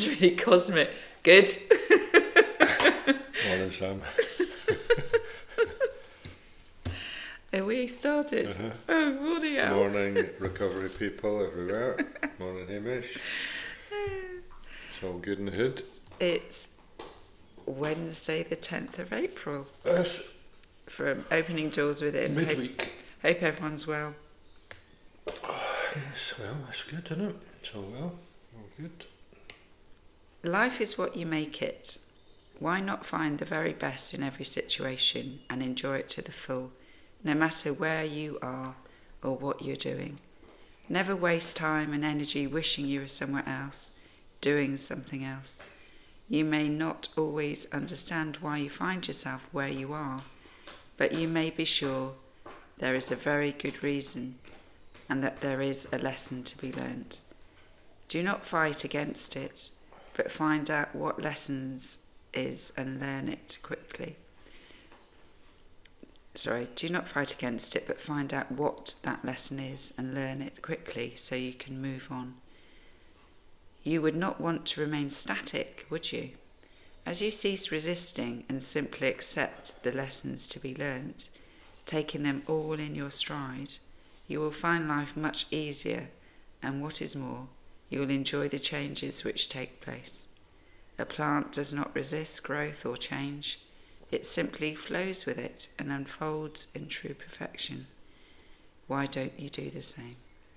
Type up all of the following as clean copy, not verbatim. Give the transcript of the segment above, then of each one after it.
It's really cosmic. Good. Morning, Sam. Are we started? Uh-huh. Oh, bloody hell. Morning, recovery people everywhere. Morning, Hamish. It's all good in the hood. It's Wednesday the 10th of April Yes. from Opening Doors Within. Midweek. Hope everyone's well. Yes, well, that's good, isn't it? It's all well. All good. Life is what you make it. Why not find the very best in every situation and enjoy it to the full, no matter where you are or what you're doing? Never waste time and energy wishing you were somewhere else, doing something else. You may not always understand why you find yourself where you are, but you may be sure there is a very good reason and that there is a lesson to be learnt. Do not fight against it, but find out what lessons is and learn it quickly. Do not fight against it, but find out what that lesson is and learn it quickly so you can move on. You would not want to remain static, would you? As you cease resisting and simply accept the lessons to be learnt, taking them all in your stride, you will find life much easier, and what is more, you will enjoy the changes which take place. A plant does not resist growth or change. It simply flows with it and unfolds in true perfection. Why don't you do the same?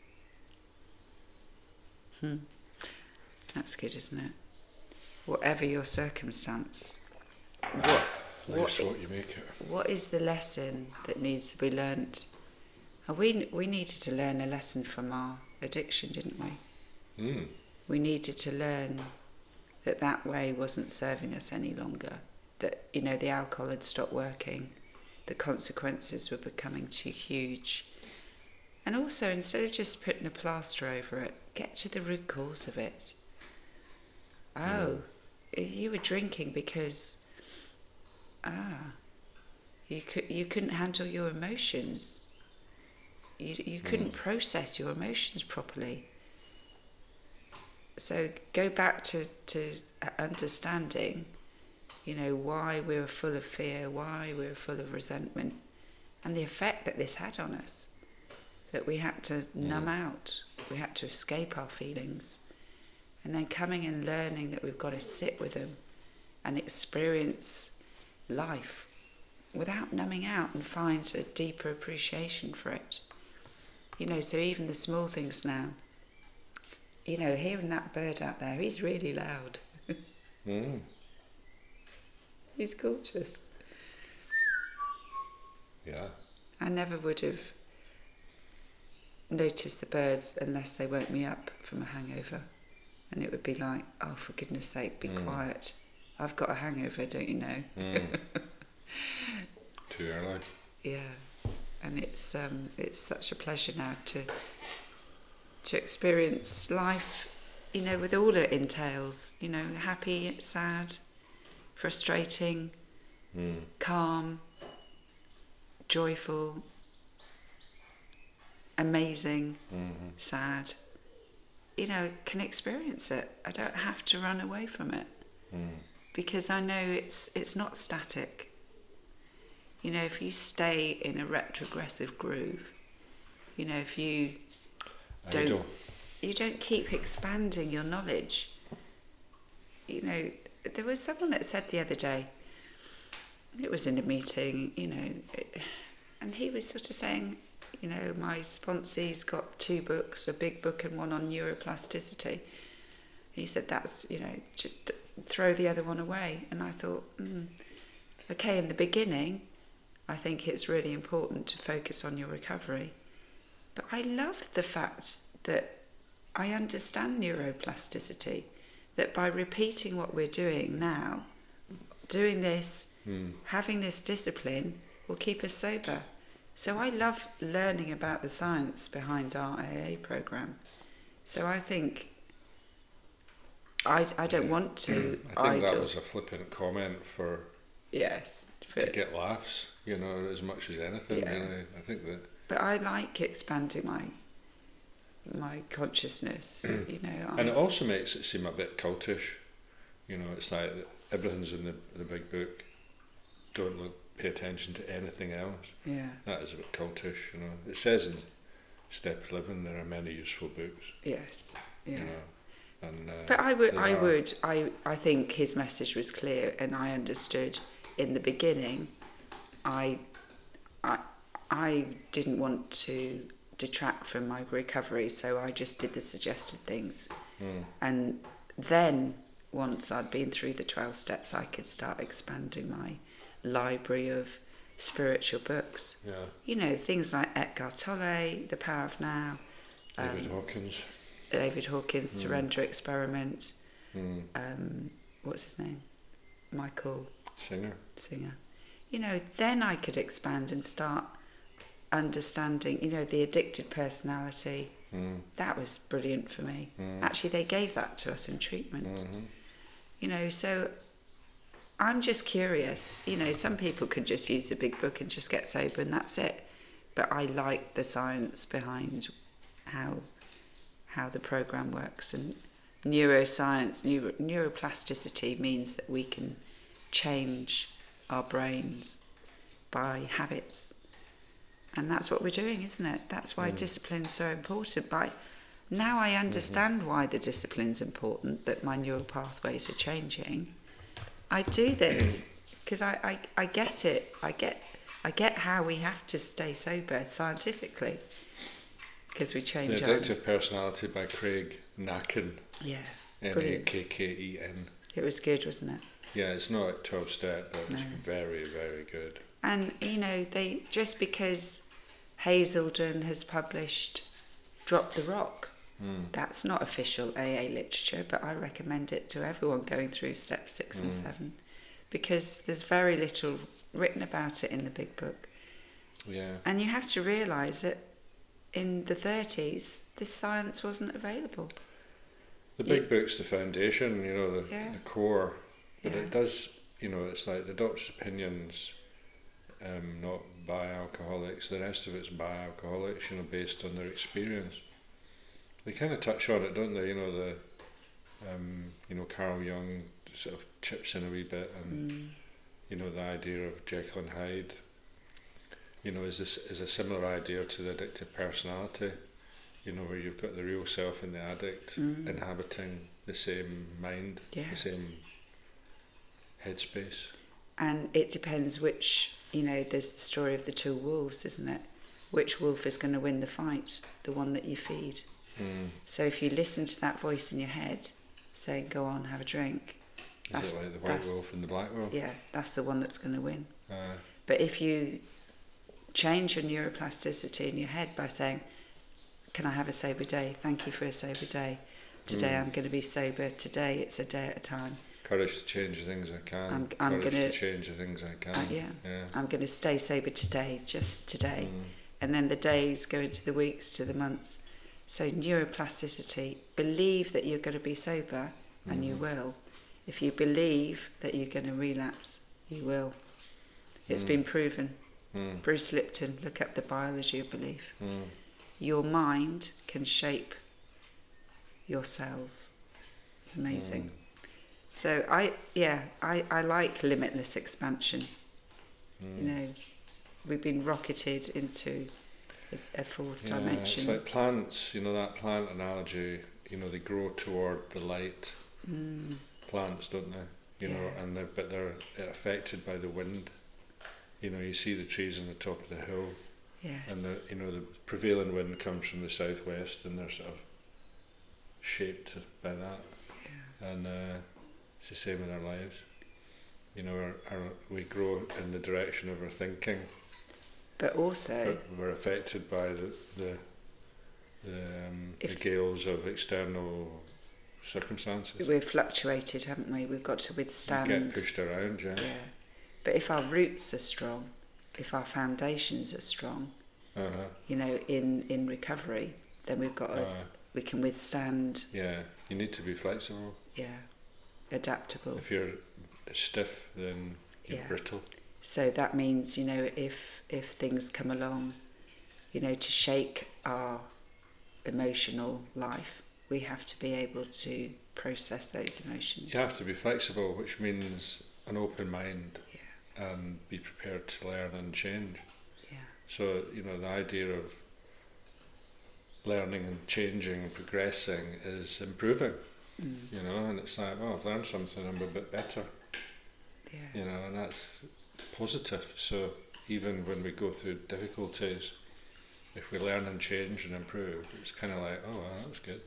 That's good, isn't it? Whatever your circumstance, Life's what you make it. what is the lesson that needs to be learnt? We needed to learn a lesson from our addiction, didn't we? We needed to learn that way wasn't serving us any longer. That, the alcohol had stopped working. The consequences were becoming too huge. And also, instead of just putting a plaster over it, get to the root cause of it. Oh, you were drinking because, you couldn't handle your emotions. You couldn't process your emotions properly. So go back to understanding, why we were full of fear, why we were full of resentment, and the effect that this had on us. That we had to numb out, we had to escape our feelings, and then coming and learning that we've got to sit with them and experience life without numbing out and find a deeper appreciation for it. So even the small things now, hearing that bird out there, he's really loud. He's gorgeous. Yeah. I never would have noticed the birds unless they woke me up from a hangover. And it would be like, oh, for goodness sake, be quiet. I've got a hangover, don't you know? Too early. Yeah. And it's such a pleasure now to experience life, with all it entails, happy, sad, frustrating, calm, joyful, amazing, sad. Can experience it. I don't have to run away from it because I know it's not static. If you stay in a retrogressive groove, if you don't keep expanding your knowledge. There was someone that said the other day, it was in a meeting, and he was sort of saying, my sponsee's got 2 books, a big book and one on neuroplasticity. He said, that's, just throw the other one away. And I thought, okay, in the beginning, I think it's really important to focus on your recovery. But I love the fact that I understand neuroplasticity, that by repeating what we're doing now, doing this, having this discipline, will keep us sober. So I love learning about the science behind our AA program. So I think I don't want to. I think that was a flippant comment for to get laughs, as much as anything. Yeah. I think that. But I like expanding my consciousness. You know, And it also makes it seem a bit cultish. You know, it's like everything's in the big book. Don't pay attention to anything else. Yeah. That is a bit cultish. You know, it says in Step 11 there are many useful books. Yes. Yeah. You know, and but I think his message was clear, and I understood in the beginning. I didn't want to detract from my recovery, so I just did the suggested things. And then once I'd been through the 12 steps, I could start expanding my library of spiritual books. Yeah. You know, things like Eckhart Tolle, The Power of Now, David Hawkins, Surrender Experiment, what's his name? Michael Singer. You know, then I could expand and start understanding, you know, the addicted personality. That was brilliant for me. Actually, they gave that to us in treatment. You know, so I'm just curious. You know, some people could just use a big book and just get sober and that's it. But I like the science behind how the program works. And neuroscience, neuroplasticity means that we can change our brains by habits. And that's what we're doing, isn't it? That's why discipline's so important. Now I understand why the discipline's important, that my neural pathways are changing. I do this because I get it. I get how we have to stay sober scientifically, because we change. The Addictive Personality by Craig Nakken. Yeah. Nakken. It was good, wasn't it? Yeah, it's not 12 step, but it's very, very good. And you know, just because Hazelden has published Drop the Rock, that's not official AA literature, but I recommend it to everyone going through steps 6 and 7, because there's very little written about it in the big book. Yeah. And you have to realise that in the 30s, this science wasn't available. The big book's the foundation, you know, the core. But it does, you know, it's like the doctor's opinions, not by alcoholics. The rest of it's by alcoholics, you know, based on their experience. They kind of touch on it, don't they? You know, you know, Carl Jung sort of chips in a wee bit, and you know, the idea of Jekyll and Hyde, you know, is a similar idea to the addictive personality, you know, where you've got the real self and the addict inhabiting the same mind, the same headspace. And it depends which, you know, there's the story of the two wolves, isn't it? Which wolf is going to win the fight? The one that you feed. So if you listen to that voice in your head saying, go on, have a drink. Is it like the white wolf and the black wolf? Yeah, that's the one that's going to win. But if you change your neuroplasticity in your head by saying, can I have a sober day? Thank you for a sober day. Today I'm going to be sober. Today it's a day at a time. Courage to change the things I can. I'm going to change the things I can. I'm going to stay sober today, just today. And then the days go into the weeks to the months. So neuroplasticity, believe that you're going to be sober, and you will. If you believe that you're going to relapse, you will. It's been proven. Bruce Lipton, look up the biology of belief. Your mind can shape your cells. It's amazing. So I like limitless expansion. You know, we've been rocketed into a fourth dimension. It's like plants, you know, that plant analogy, you know, they grow toward the light. Plants, don't they? You know, and they're affected by the wind. You know, you see the trees on the top of the hill. Yes. And you know, the prevailing wind comes from the southwest, and they're sort of shaped by that. And it's the same in our lives. You know, we grow in the direction of our thinking. But also, we're affected by the gales of external circumstances. We've fluctuated, haven't we? We've got to withstand. You get pushed around, yeah. But if our roots are strong, if our foundations are strong, you know, in recovery, then we've got we can withstand. Yeah, you need to be flexible. Yeah, adaptable. If you're stiff, then you're brittle. So that means, you know, if things come along, you know, to shake our emotional life, we have to be able to process those emotions. You have to be flexible, which means an open mind, yeah. and be prepared to learn and change. Yeah. So, the idea of learning and changing and progressing is improving, and it's like, well, I've learned something, I'm a bit better, yeah. And that's positive. So even when we go through difficulties, if we learn and change and improve, it's kind of like, oh, well, that was good.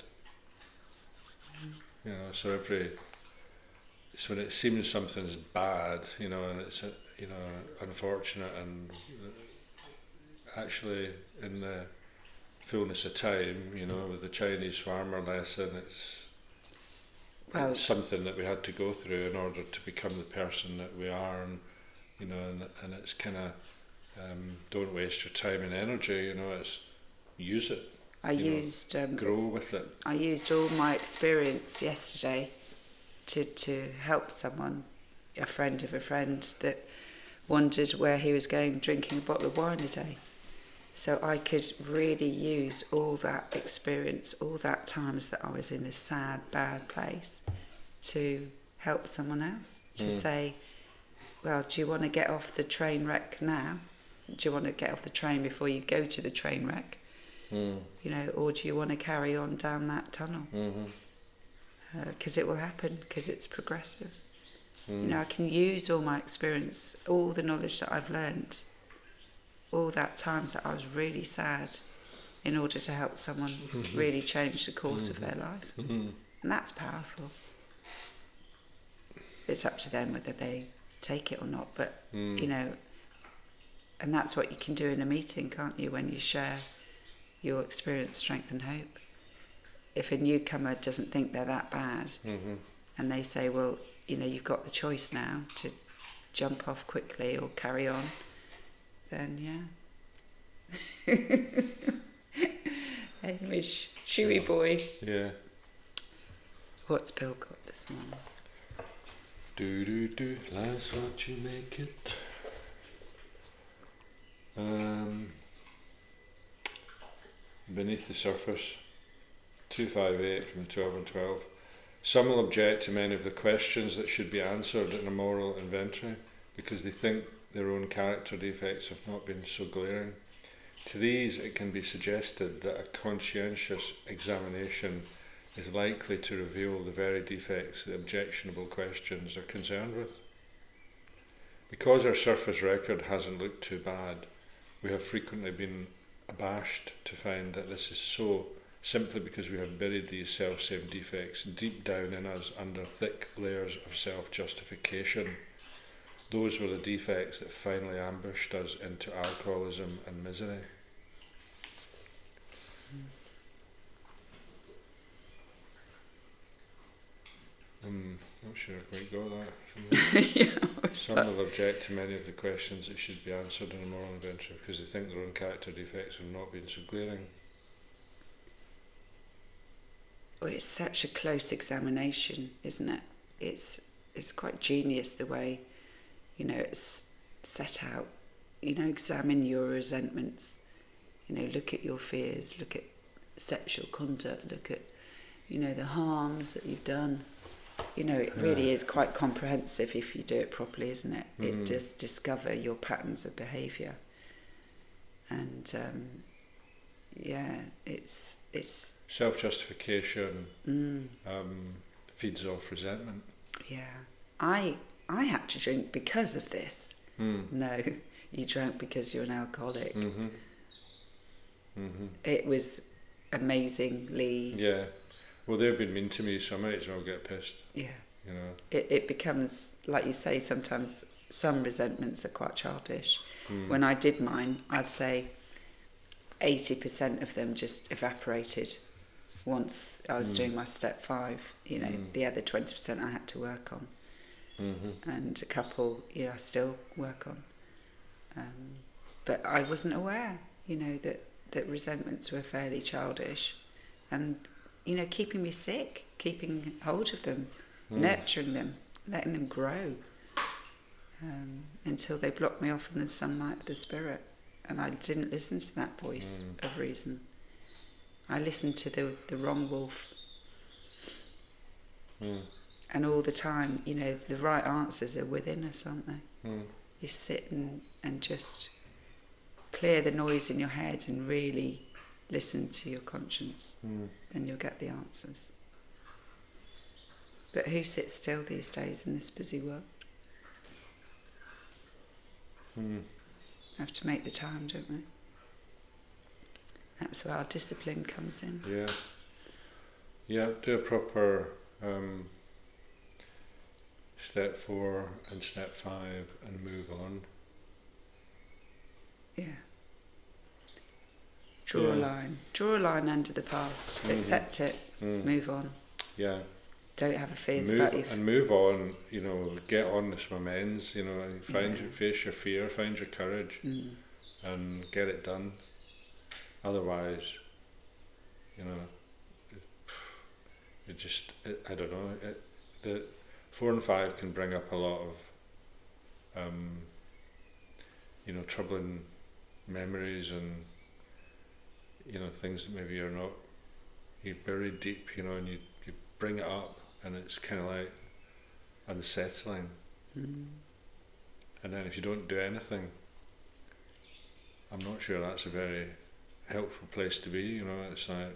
So so when it seems something's bad, and it's unfortunate, and actually in the fullness of time, with the Chinese farmer lesson, it's something that we had to go through in order to become the person that we are, and and it's kind of don't waste your time and energy. It's use it. Grow with it. I used all my experience yesterday to help someone, a friend of a friend, that wondered where he was going drinking a bottle of wine a day. So I could really use all that experience, all that times that I was in a sad, bad place, to help someone else. To say, well, do you want to get off the train wreck now? Do you want to get off the train before you go to the train wreck? Or do you want to carry on down that tunnel? Because it will happen, because it's progressive. I can use all my experience, all the knowledge that I've learned, all that times that I was really sad, in order to help someone really change the course of their life. And that's powerful. It's up to them whether they take it or not, but and that's what you can do in a meeting, can't you, when you share your experience, strength and hope. If a newcomer doesn't think they're that bad, and they say, well, you've got the choice now to jump off quickly or carry on, then yeah. Hamish, chewy boy. Yeah. What's Bill got this morning? Do, life's what you make it. Beneath the surface, 258 from 12 and 12. Some will object to many of the questions that should be answered in a moral inventory because they think their own character defects have not been so glaring. To these, it can be suggested that a conscientious examination is likely to reveal the very defects the objectionable questions are concerned with. Because our surface record hasn't looked too bad, we have frequently been abashed to find that this is so simply because we have buried these self-same defects deep down in us under thick layers of self-justification. Those were the defects that finally ambushed us into alcoholism and misery. Not sure if we got that. Yeah, some will object to many of the questions that should be answered in a moral inventory because they think their own character defects have not been so glaring. Well, it's such a close examination, isn't it? It's quite genius the way, it's set out. Examine your resentments. Look at your fears. Look at sexual conduct. Look at, the harms that you've done. It really is quite comprehensive if you do it properly, isn't it? It does discover your patterns of behaviour. And, it's... Self-justification feeds off resentment. Yeah. I had to drink because of this. No, you drank because you're an alcoholic. It was amazingly... Yeah. Well, they've been mean to me, so I might as well get pissed. Yeah. It becomes, like you say, sometimes some resentments are quite childish. When I did mine, I'd say 80% of them just evaporated once I was doing my step 5. The other 20% I had to work on. And a couple, I still work on. But I wasn't aware, that resentments were fairly childish. And... keeping me sick, keeping hold of them, nurturing them, letting them grow, until they blocked me off in the sunlight of the spirit, and I didn't listen to that voice of reason. I listen to the wrong wolf. Mm. And all the time, you know, the right answers are within us, aren't they? Mm. You sit and just clear the noise in your head and really listen to your conscience. Then you'll get the answers. But who sits still these days in this busy world? Have to make the time, don't we? That's where our discipline comes in. Yeah. Yeah, do a proper step 4 and step 5 and move on. Yeah. Draw a line. Draw a line under the past. Accept it. Move on. Yeah. Don't have a fears about you. And move on, you know, get on with some amends, you know, face your fear, find your courage and get it done. Otherwise, you know, I don't know, the 4 and 5 can bring up a lot of, you know, troubling memories and, you know, things that maybe you're buried deep, you know, and you bring it up and it's kind of like unsettling. And then if you don't do anything, I'm not sure that's a very helpful place to be, you know. It's like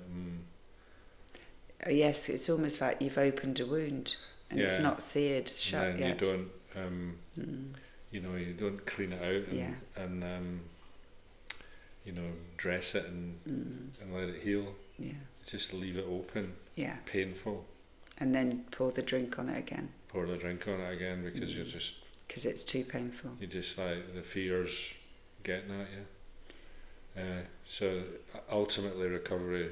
yes, it's almost like you've opened a wound and it's not seared shut yet. You don't you know, you don't clean it out and you know, dress it and let it heal. Just leave it open, painful, and then pour the drink on it again because you're just, because it's too painful. you just like the fears getting at you. So ultimately recovery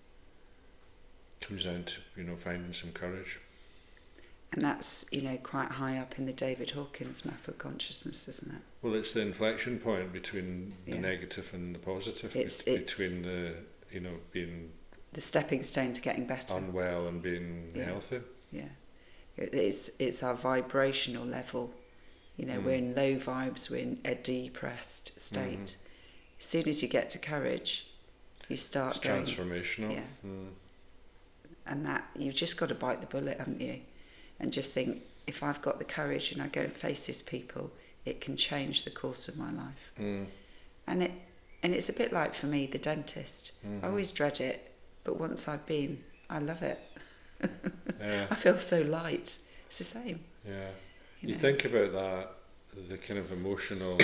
comes down to, you know, finding some courage. And that's, you know, quite high up in the David Hawkins map of consciousness, isn't it? Well, it's the inflection point between the negative and the positive. It's between the, you know, being the stepping stone to getting better, unwell and being healthy. Yeah, it's our vibrational level. You know, we're in low vibes. We're in a depressed state. As soon as you get to courage, you start it's going transformational. Yeah, and that you've just got to bite the bullet, haven't you? And just think, if I've got the courage and I go and face these people, it can change the course of my life. And it's a bit like, for me, the dentist. I always dread it, but once I've been, I love it. I feel so light. It's the same. Yeah. You think about that, the kind of emotional,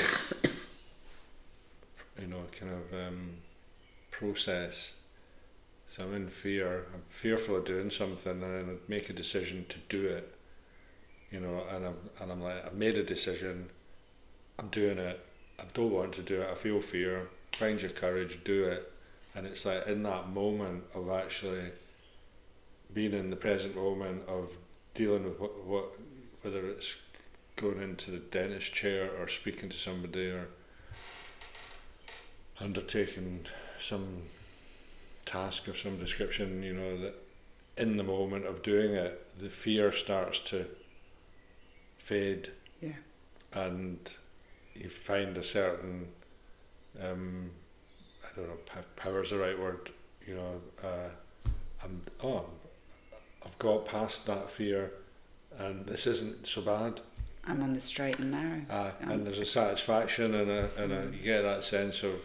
you know, kind of process. So I'm in fear. I'm fearful of doing something, and then I make a decision to do it. You know, and I'm like, I've made a decision. I'm doing it. I don't want to do it. I feel fear. Find your courage. Do it. And it's like in that moment of actually being in the present moment of dealing with what whether it's going into the dentist chair or speaking to somebody or undertaking some task of some description, you know, that in the moment of doing it, the fear starts to fade. Yeah. And you find a certain, I don't know, power's the right word, you know, I've got past that fear and this isn't so bad. I'm on the straight and narrow. And there's a satisfaction and you get that sense of,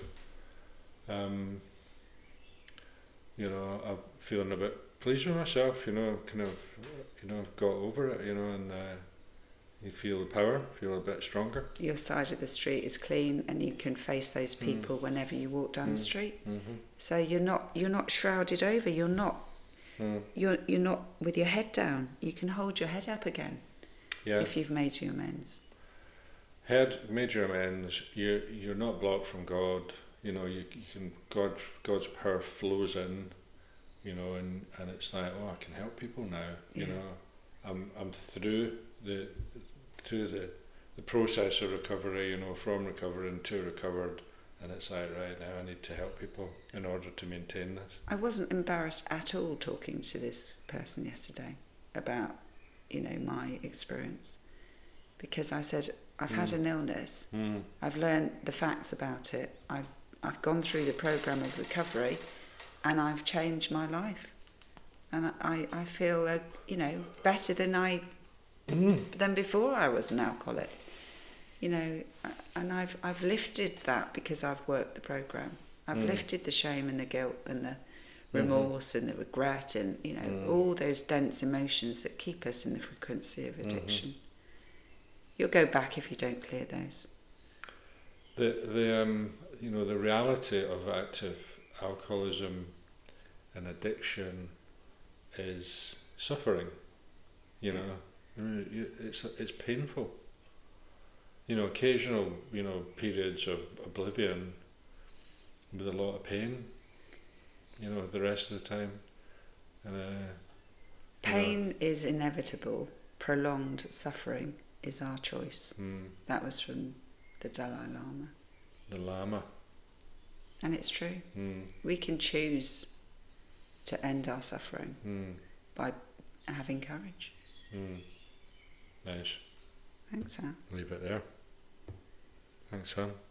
you know, I'm feeling a bit pleased with myself, you know, kind of, you know, I've got over it, you know, and you feel the power, feel a bit stronger. Your side of the street is clean and you can face those people whenever you walk down the street. So you're not shrouded over, you're not with your head down. You can hold your head up again if you've made your amends. Made your amends, you're not blocked from God. You know, you can God's power flows in, you know, and it's like, oh, I can help people now. You know, I'm through the process of recovery, you know, from recovering to recovered, and it's like, right now I need to help people in order to maintain this. I wasn't embarrassed at all talking to this person yesterday about, you know, my experience, because I said, I've had an illness, I've learned the facts about it, I've gone through the program of recovery, and I've changed my life, and I feel better than before I was an alcoholic, and I've lifted that because I've worked the program. I've lifted the shame and the guilt and the remorse and the regret and all those dense emotions that keep us in the frequency of addiction. You'll go back if you don't clear those. The reality of active alcoholism and addiction is suffering. It's painful. Occasional periods of oblivion with a lot of pain. The rest of the time, and pain is inevitable. Prolonged suffering is our choice. That was from the Dalai Lama. The Lama. And it's true. We can choose to end our suffering by having courage. Nice. Thanks, Al. Leave it there. Thanks, Sam.